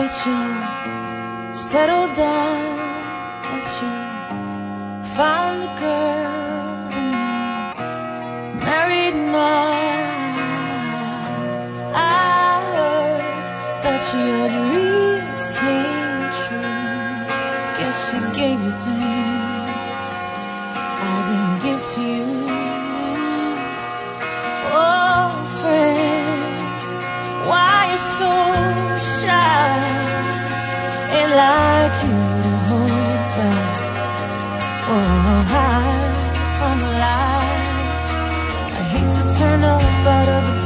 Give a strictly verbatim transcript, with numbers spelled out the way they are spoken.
that you settled down, that you found a girl and you're married now. I heard that your dreams came true. Guess she gave you things I didn't give to you. Oh, friend, why you so shy? Ain't like you to hold back or hide from the light. I hate to turn up out of the